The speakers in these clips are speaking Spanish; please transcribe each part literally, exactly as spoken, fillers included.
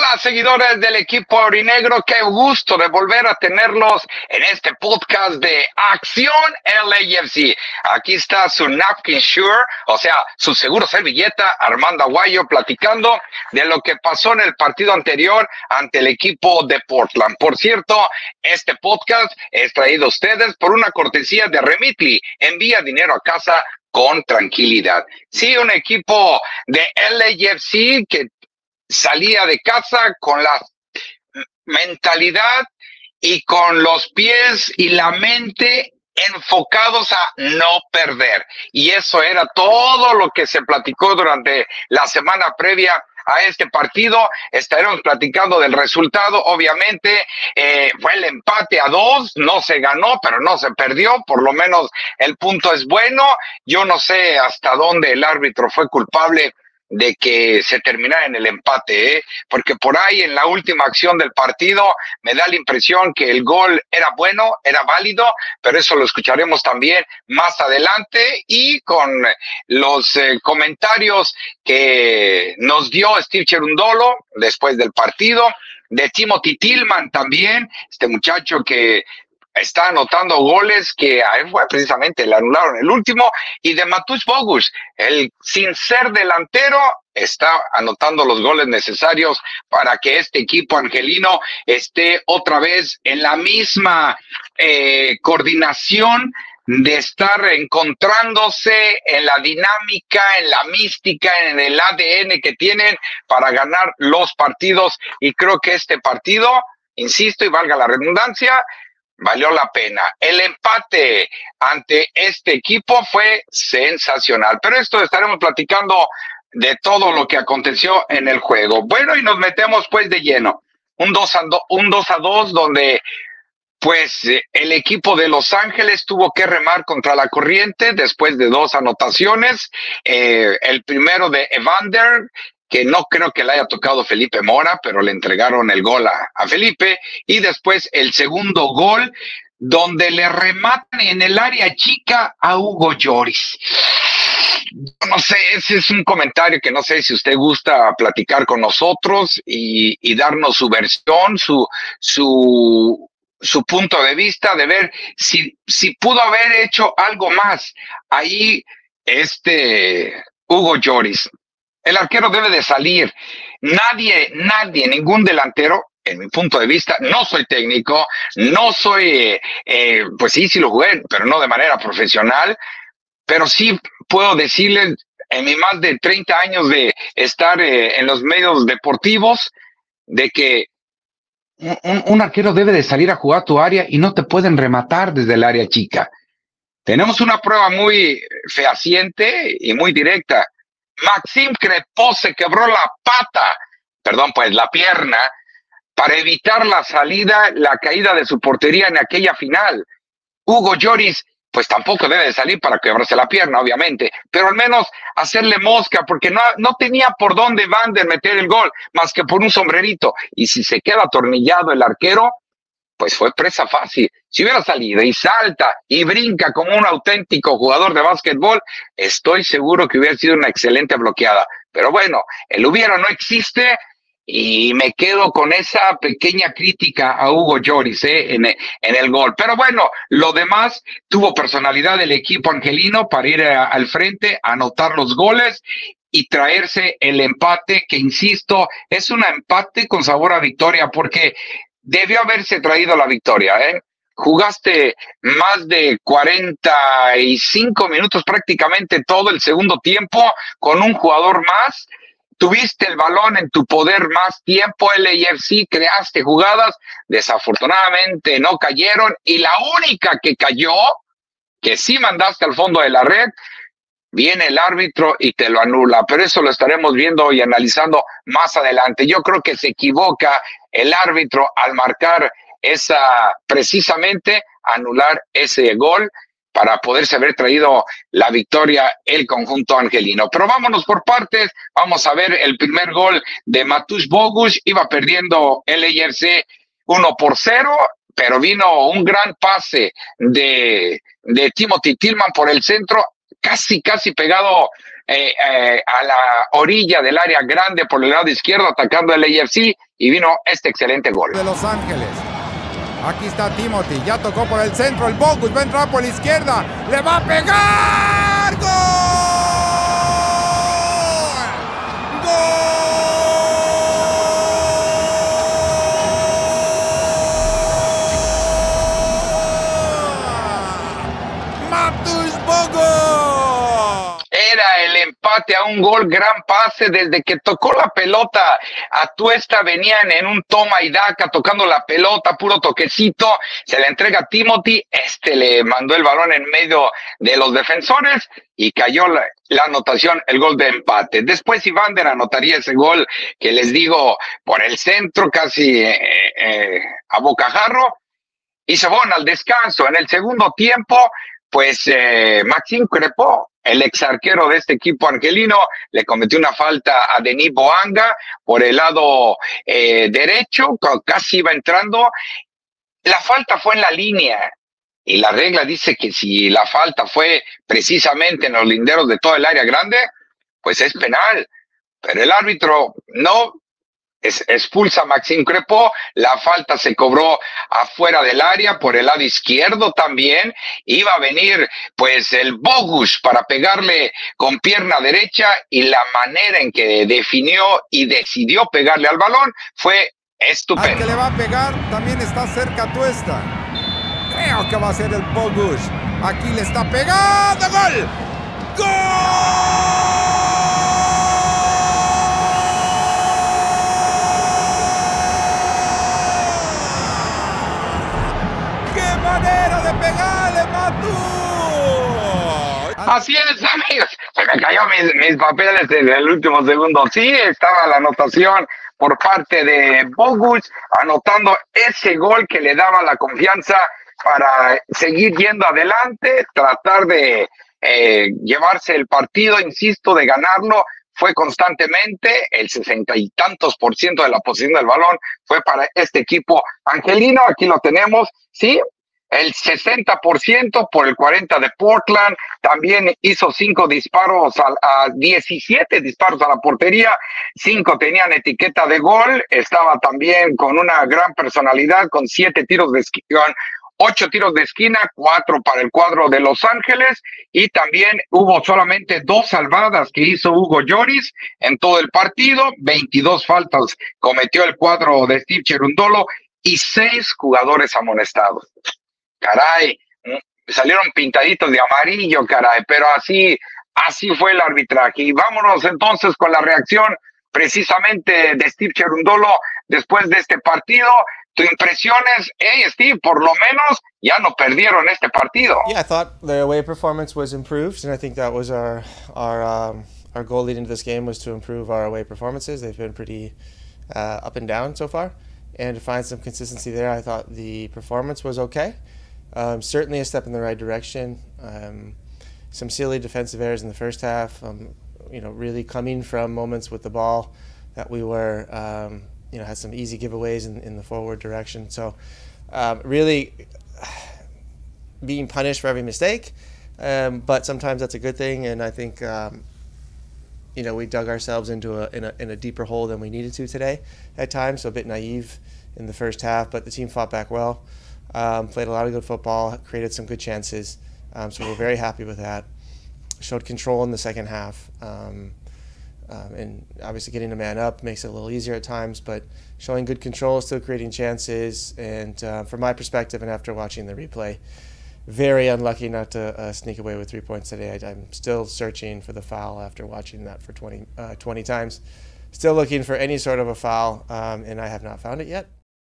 Hola, seguidores del equipo aurinegro, qué gusto de volver a tenerlos en este podcast de Acción L A F C. Aquí está su napkin sure, o sea, su seguro servilleta, Armando Aguayo, platicando de lo que pasó en el partido anterior ante el equipo de Portland. Por cierto, este podcast es traído a ustedes por una cortesía de Remitly. Envía dinero a casa con tranquilidad. Sí, un equipo de L A F C que salía de casa con la mentalidad y con los pies y la mente enfocados a no perder. Y eso era todo lo que se platicó durante la semana previa a este partido. Estaremos platicando del resultado. Obviamente eh, fue el empate a dos, no se ganó, pero no se perdió, por lo menos el punto es bueno. Yo no sé hasta dónde el árbitro fue culpable de que se terminara en el empate, ¿eh? Porque por ahí en la última acción del partido me da la impresión que el gol era bueno, era válido, pero eso lo escucharemos también más adelante y con los eh, comentarios que nos dio Steve Cherundolo después del partido, de Timothy Tillman también, este muchacho que está anotando goles que a él fue precisamente le anularon el último, y de Mateusz Bogusz, el sin ser delantero está anotando los goles necesarios para que este equipo angelino esté otra vez en la misma eh, coordinación de estar encontrándose en la dinámica, en la mística, en el A D N que tienen para ganar los partidos. Y creo que este partido, insisto y valga la redundancia, valió la pena. El empate ante este equipo fue sensacional, pero esto estaremos platicando de todo lo que aconteció en el juego. Bueno, y nos metemos pues de lleno. Un dos a dos, un dos a dos donde pues el equipo de Los Ángeles tuvo que remar contra la corriente después de dos anotaciones. Eh, el primero de Evander, que no creo que le haya tocado Felipe Mora, pero le entregaron el gol a, a Felipe, y después el segundo gol, donde le rematan en el área chica a Hugo Lloris. No sé, ese es un comentario que no sé si usted gusta platicar con nosotros y, y darnos su versión, su, su, su punto de vista, de ver si, si pudo haber hecho algo más ahí este Hugo Lloris. El arquero debe de salir. Nadie, nadie, ningún delantero, en mi punto de vista, no soy técnico, no soy, eh, eh, pues sí, sí lo jugué, pero no de manera profesional, pero sí puedo decirles, en mis más de treinta años de estar eh, en los medios deportivos, de que un, un arquero debe de salir a jugar tu área y no te pueden rematar desde el área chica. Tenemos una prueba muy fehaciente y muy directa. Maxime Crépeau se quebró la pata, perdón, pues la pierna, para evitar la salida, la caída de su portería en aquella final. Hugo Lloris, pues tampoco debe de salir para quebrarse la pierna, obviamente, pero al menos hacerle mosca, porque no, no tenía por dónde Vander meter el gol, más que por un sombrerito. Y si se queda atornillado el arquero, pues fue presa fácil. Si hubiera salido y salta y brinca como un auténtico jugador de básquetbol, estoy seguro que hubiera sido una excelente bloqueada. Pero bueno, el hubiera no existe y me quedo con esa pequeña crítica a Hugo Lloris eh, en, en el gol. Pero bueno, lo demás, tuvo personalidad el equipo angelino para ir a, al frente, a anotar los goles y traerse el empate, que insisto, es un empate con sabor a victoria, porque debió haberse traído la victoria, ¿eh? Jugaste más de cuarenta y cinco minutos, prácticamente todo el segundo tiempo, con un jugador más. Tuviste el balón en tu poder más tiempo, L A F C, creaste jugadas, desafortunadamente no cayeron, y la única que cayó, que sí mandaste al fondo de la red, viene el árbitro y te lo anula, pero eso lo estaremos viendo y analizando más adelante. Yo creo que se equivoca el árbitro al marcar esa, precisamente anular ese gol para poderse haber traído la victoria el conjunto angelino. Pero vámonos por partes, vamos a ver el primer gol de Mateusz Bogusz. Iba perdiendo L A F C uno por cero, pero vino un gran pase de, de Timothy Tillman por el centro, casi, casi pegado eh, eh, a la orilla del área grande por el lado izquierdo, atacando el A F C, y vino este excelente gol. De Los Ángeles. Aquí está Timothy, ya tocó por el centro, el Bogus va a entrar por la izquierda, le va a pegar, ¡gol! ¡Gol! ¡Mateusz Bogus! Era el empate a un gol, gran pase, desde que tocó la pelota, Atuesta venían en un toma y daca tocando la pelota, puro toquecito, se le entrega a Timothy, este le mandó el balón en medio de los defensores y cayó la, la anotación, el gol de empate. Después Evander anotaría ese gol que les digo, por el centro, casi eh, eh, a bocajarro, y se van al descanso. En el segundo tiempo, pues eh, Maxime Crépeau, el ex arquero de este equipo argelino, le cometió una falta a Denis Boanga por el lado eh, derecho, casi iba entrando. La falta fue en la línea y la regla dice que si la falta fue precisamente en los linderos de todo el área grande, pues es penal. Pero el árbitro no es, expulsa a Maxime Crépeau, la falta se cobró afuera del área, por el lado izquierdo también, iba a venir pues el Bogus para pegarle con pierna derecha y la manera en que definió y decidió pegarle al balón fue estupendo. Al que le va a pegar también está cerca Atuesta. Creo que va a ser el Bogus. Aquí le está pegando, ¡gol! ¡Gol! Así es, amigos. Se me cayó mis, mis papeles en el último segundo. Sí, estaba la anotación por parte de Bogus, anotando ese gol que le daba la confianza para seguir yendo adelante, tratar de eh, llevarse el partido, insisto, de ganarlo. Fue constantemente, el sesenta y tantos por ciento de la posesión del balón fue para este equipo angelino. Aquí lo tenemos, sí. El sesenta por ciento por el cuarenta por ciento de Portland, también hizo cinco disparos a, a diecisiete disparos a la portería, cinco tenían etiqueta de gol, estaba también con una gran personalidad, con siete tiros de esquina, ocho tiros de esquina, cuatro para el cuadro de Los Ángeles, y también hubo solamente dos salvadas que hizo Hugo Lloris en todo el partido, veintidós faltas cometió el cuadro de Steve Cherundolo y seis jugadores amonestados. Caray, salieron pintaditos de amarillo, caray, pero así, así fue el arbitraje. Y vámonos entonces con la reacción precisamente de Steve Cherundolo después de este partido. Tu impresiones, hey Steve, por lo menos ya no perdieron este partido. Yeah, I thought their away performance was improved, and I think that was our our um, our goal leading to this game was to improve our away performances. They've been pretty uh, up and down so far, and to find some consistency there, I thought the performance was okay. Um, certainly a step in the right direction. Um, some silly defensive errors in the first half. Um, you know, really coming from moments with the ball that we were, um, you know, had some easy giveaways in, in the forward direction. So, um, really being punished for every mistake. Um, but sometimes that's a good thing, and I think, um, you know, we dug ourselves into a in, a in a deeper hole than we needed to today at times. So a bit naive in the first half, but the team fought back well. Um, played a lot of good football, created some good chances, um, so we're very happy with that. Showed control in the second half, um, um, and obviously getting a man up makes it a little easier at times, but showing good control, still creating chances, and uh, from my perspective and after watching the replay, very unlucky not to uh, sneak away with three points today. I, I'm still searching for the foul after watching that for twenty, uh, twenty times. Still looking for any sort of a foul, um, and I have not found it yet.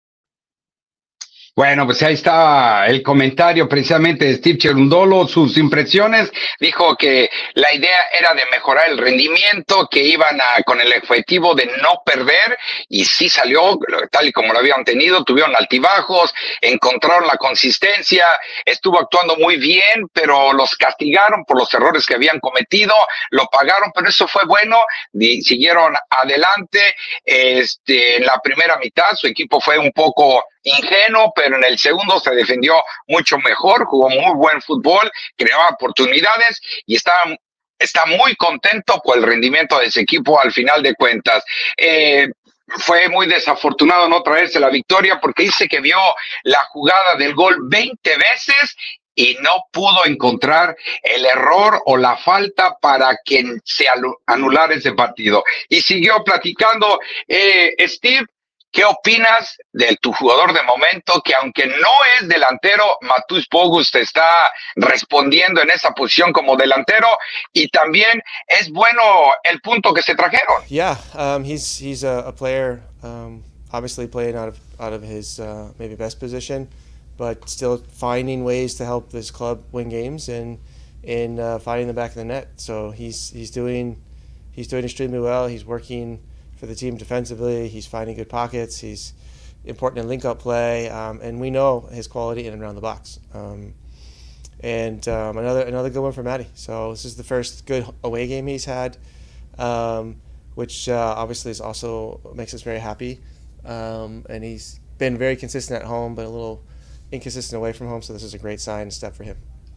Bueno, pues ahí está el comentario precisamente de Steve Cherundolo, sus impresiones. Dijo que la idea era de mejorar el rendimiento, que iban a, con el objetivo de no perder, y sí salió tal y como lo habían tenido. Tuvieron altibajos, encontraron la consistencia, estuvo actuando muy bien, pero los castigaron por los errores que habían cometido, lo pagaron, pero eso fue bueno, y siguieron adelante. Este, en la primera mitad su equipo fue un poco ingenuo, pero en el segundo se defendió mucho mejor, jugó muy buen fútbol, creaba oportunidades y está, está muy contento por el rendimiento de ese equipo al final de cuentas. Eh, fue muy desafortunado no traerse la victoria porque dice que vio la jugada del gol veinte veces y no pudo encontrar el error o la falta para que se anulara ese partido. Y siguió platicando, eh, Steve, ¿qué opinas de tu jugador de momento que aunque no es delantero, Mateusz Bogusz te está respondiendo en esa posición como delantero y también es bueno el punto que se trajeron? Yeah, um, he's he's a, a player, um, obviously playing out of out of his uh, maybe best position, but still finding ways to help this club win games and in uh, finding the back of the net. So he's he's doing he's doing extremely well. He's working for the team defensively. He's finding good pockets. He's important in link-up play, um, and we know his quality in and around the box. Um, and um, another another good one for Matty. So this is the first good away game he's had, um, which uh, obviously is also makes us very happy. Um, and he's been very consistent at home, but a little inconsistent away from home. So this is a great sign and step for him.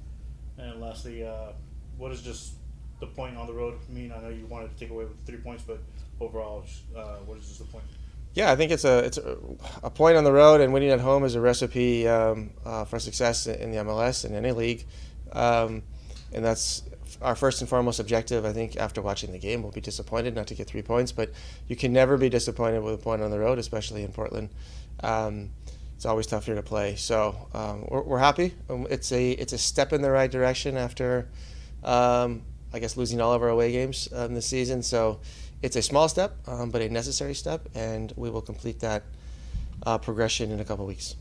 And lastly, uh, what does just the point on the road mean? I know you wanted to take away with three points, but overall, uh, what is just the point? Yeah, I think it's a it's a, a point on the road, and winning at home is a recipe um, uh, for success in the M L S and any league, um, and that's our first and foremost objective. I think after watching the game, we'll be disappointed not to get three points, but you can never be disappointed with a point on the road, especially in Portland. Um, it's always tough here to play, so um, we're, we're happy. It's a it's a step in the right direction after, um, I guess, losing all of our away games um, this season. So. It's a small step, um, but a necessary step, and we will complete that uh, progression in a couple of weeks.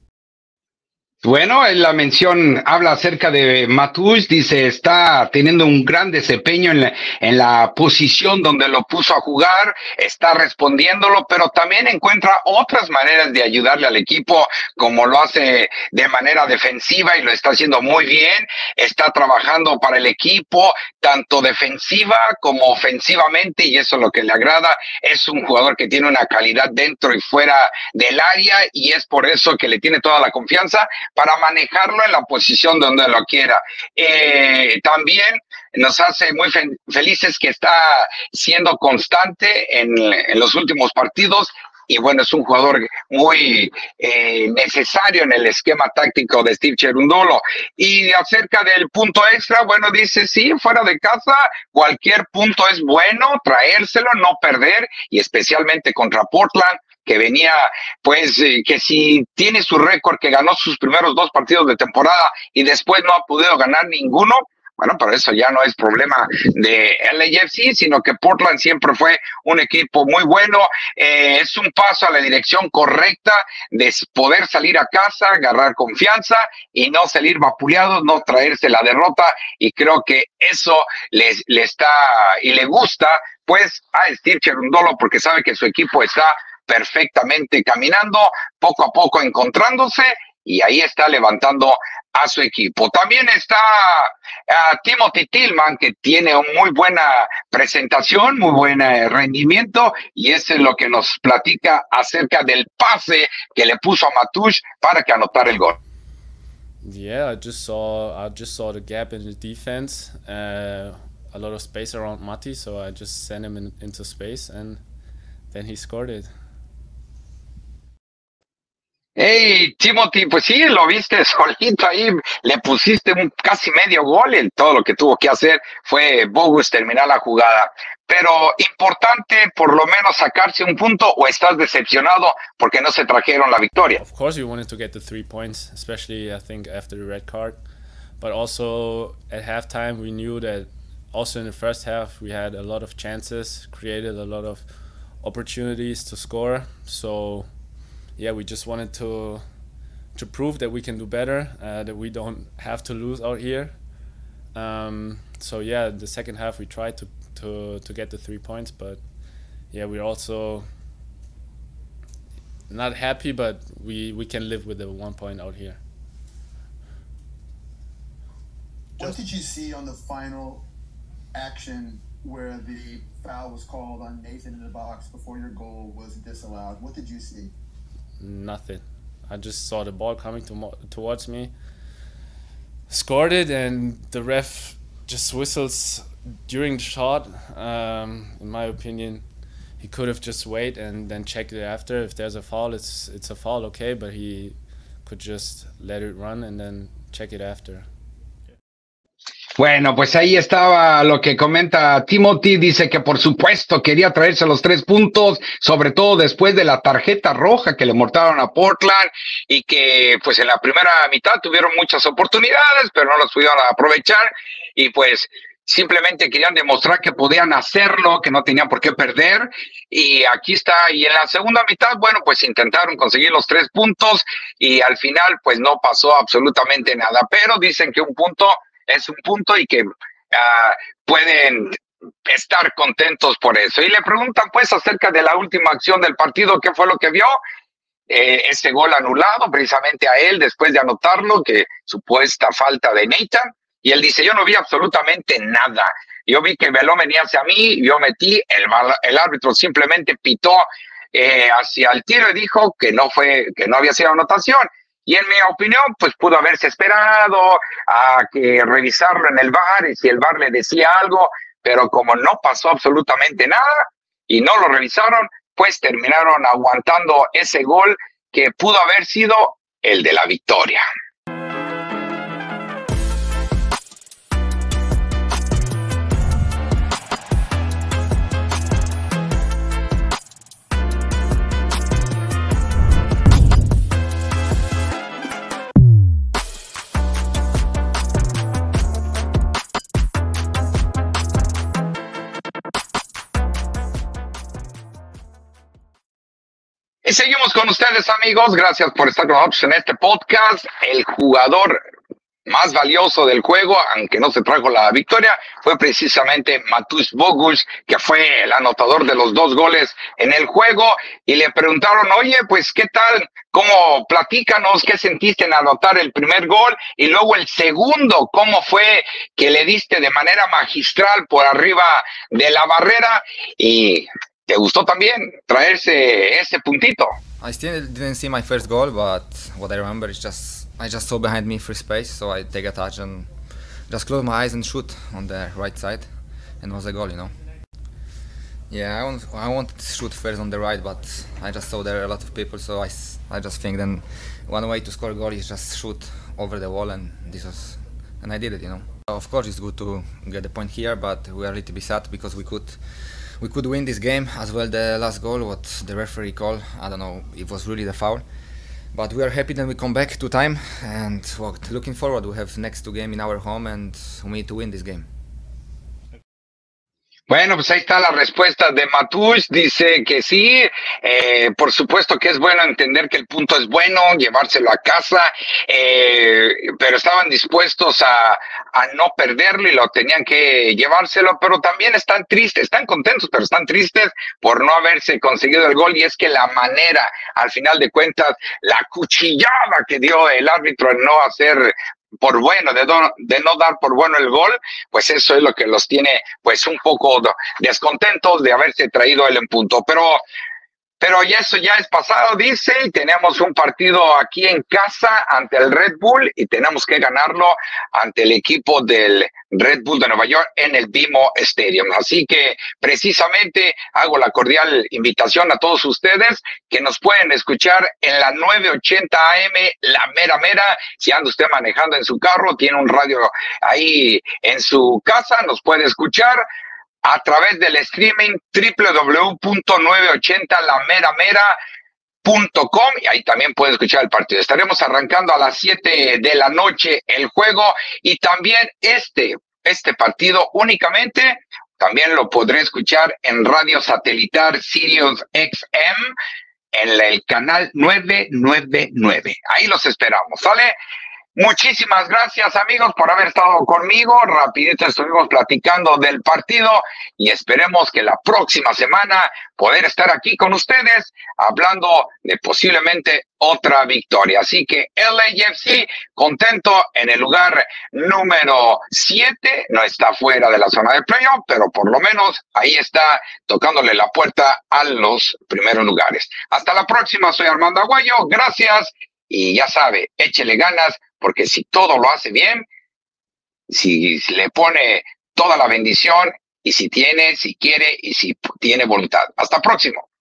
Bueno, en la mención habla acerca de Mateusz, dice, está teniendo un gran desempeño en la, en la posición donde lo puso a jugar, está respondiéndolo, pero también encuentra otras maneras de ayudarle al equipo, como lo hace de manera defensiva y lo está haciendo muy bien, está trabajando para el equipo, tanto defensiva como ofensivamente, y eso es lo que le agrada. Es un jugador que tiene una calidad dentro y fuera del área, y es por eso que le tiene toda la confianza para manejarlo en la posición donde lo quiera. Eh, también nos hace muy fe- felices que está siendo constante en, en los últimos partidos, y bueno, es un jugador muy eh, necesario en el esquema táctico de Steve Cherundolo. Y acerca del punto extra, bueno, dice, sí, fuera de casa, cualquier punto es bueno, traérselo, no perder, y especialmente contra Portland, que venía, pues, eh, que si tiene su récord, que ganó sus primeros dos partidos de temporada y después no ha podido ganar ninguno, bueno, pero eso ya no es problema de L A F C, sino que Portland siempre fue un equipo muy bueno. Eh, es un paso a la dirección correcta de poder salir a casa, agarrar confianza y no salir vapuleados, no traerse la derrota, y creo que eso le, le está y le gusta, pues, a Steve Cherundolo, porque sabe que su equipo está perfectamente caminando, poco a poco encontrándose, y ahí está levantando a su equipo. También está uh, Timothy Tillman, que tiene una muy buena presentación, muy buen uh, rendimiento, y eso es lo que nos platica acerca del pase que le puso a Mateusz para que anotara el gol. Yeah, I just saw I just saw the gap in the defense, uh, a lot of space around Matti, so I just sent him in, into space, and then he scored it. Hey, Timothy, pues sí, lo viste solito ahí, le pusiste un casi medio gol, en todo lo que tuvo que hacer fue Bogusz terminar la jugada. Pero importante por lo menos sacarse un punto, o estás decepcionado porque no se trajeron la victoria. Of course we wanted to get the three points, especially I think after the red card. But also at halftime we knew that also in the first half we had a lot of chances, created a lot of opportunities to score. So yeah, we just wanted to to prove that we can do better, uh, that we don't have to lose out here. Um, so yeah, the second half we tried to, to, to get the three points, but yeah, we're also not happy, but we, we can live with the one point out here. What did you see on the final action where the foul was called on Nathan in the box before your goal was disallowed? What did you see? Nothing. I just saw the ball coming to, towards me, scored it, and the ref just whistles during the shot. Um, in my opinion, he could have just wait and then checked it after. If there's a foul, it's it's a foul, okay, but he could just let it run and then check it after. Bueno, pues ahí estaba lo que comenta Timothy. Dice que por supuesto quería traerse los tres puntos, sobre todo después de la tarjeta roja que le mortaron a Portland, y que pues en la primera mitad tuvieron muchas oportunidades, pero no las pudieron aprovechar, y pues simplemente querían demostrar que podían hacerlo, que no tenían por qué perder, y aquí está. Y en la segunda mitad, bueno, pues intentaron conseguir los tres puntos, y al final pues no pasó absolutamente nada, pero dicen que un punto es un punto y que uh, pueden estar contentos por eso. Y le preguntan pues acerca de la última acción del partido, ¿qué fue lo que vio? Eh, ese gol anulado precisamente a él después de anotarlo, que supuesta falta de Nathan, y él dice, yo no vi absolutamente nada, yo vi que el balón venía hacia mí, yo metí, el, el árbitro simplemente pitó eh, hacia el tiro y dijo que no fue, que no había sido anotación. Y en mi opinión, pues pudo haberse esperado a que revisarlo en el V A R, y si el V A R le decía algo, pero como no pasó absolutamente nada y no lo revisaron, pues terminaron aguantando ese gol que pudo haber sido el de la victoria. Y seguimos con ustedes, amigos. Gracias por estar con nosotros en este podcast. El jugador más valioso del juego, aunque no se trajo la victoria, fue precisamente Mateusz Bogusz, que fue el anotador de los dos goles en el juego. Y le preguntaron, oye, pues, ¿qué tal? ¿Cómo? Platícanos, ¿qué sentiste en anotar el primer gol? Y luego el segundo, ¿cómo fue que le diste de manera magistral por arriba de la barrera? Y ¿te gustó también traerse ese puntito? I still didn't see my first goal, but what I remember is just I just saw behind me free space, so I take a touch and just close my eyes and shoot on the right side, and it was a goal, you know. Yeah, I want I wanted to shoot first on the right, but I just saw there are a lot of people, so I, I just think then one way to score a goal is just shoot over the wall, and this was and I did it, you know. Of course, it's good to get the point here, but we are a little bit sad because we could. We could win this game as well. The last goal, what the referee called, I don't know, it was really the foul. But we are happy that we come back to time, and well, looking forward. We have next two game in our home, and we need to win this game. Bueno, pues ahí está la respuesta de Mateusz. Dice que sí, eh, por supuesto que es bueno entender que el punto es bueno, llevárselo a casa, eh, pero estaban dispuestos a, a no perderlo y lo tenían que llevárselo, pero también están tristes, están contentos, pero están tristes por no haberse conseguido el gol. Y es que la manera, al final de cuentas, la cuchillada que dio el árbitro en no hacer por bueno, de no, de no dar por bueno el gol, pues eso es lo que los tiene pues un poco descontentos de haberse traído él en punto. Pero Pero ya eso ya es pasado, dice, y tenemos un partido aquí en casa ante el Red Bull y tenemos que ganarlo ante el equipo del Red Bull de Nueva York en el B M O Stadium. Así que precisamente hago la cordial invitación a todos ustedes que nos pueden escuchar en la nueve ochenta A M, la mera mera. Si anda usted manejando en su carro, tiene un radio ahí en su casa, nos puede escuchar a través del streaming doble u doble u doble u punto novecientos ochenta la mera mera punto com, y ahí también puede escuchar el partido. Estaremos arrancando a las siete de la noche el juego, y también este, este partido únicamente también lo podré escuchar en radio satelital Sirius X M en el canal nueve noventa y nueve. Ahí los esperamos, ¿sale? Muchísimas gracias, amigos, por haber estado conmigo. Rapidito estuvimos platicando del partido y esperemos que la próxima semana poder estar aquí con ustedes hablando de posiblemente otra victoria. Así que L A F C contento en el lugar número siete, no está fuera de la zona de playoff, pero por lo menos ahí está tocándole la puerta a los primeros lugares. Hasta la próxima, soy Armando Aguayo, gracias, y ya sabe, échele ganas, porque si todo lo hace bien, si le pone toda la bendición y si tiene, si quiere y si tiene voluntad. Hasta próximo.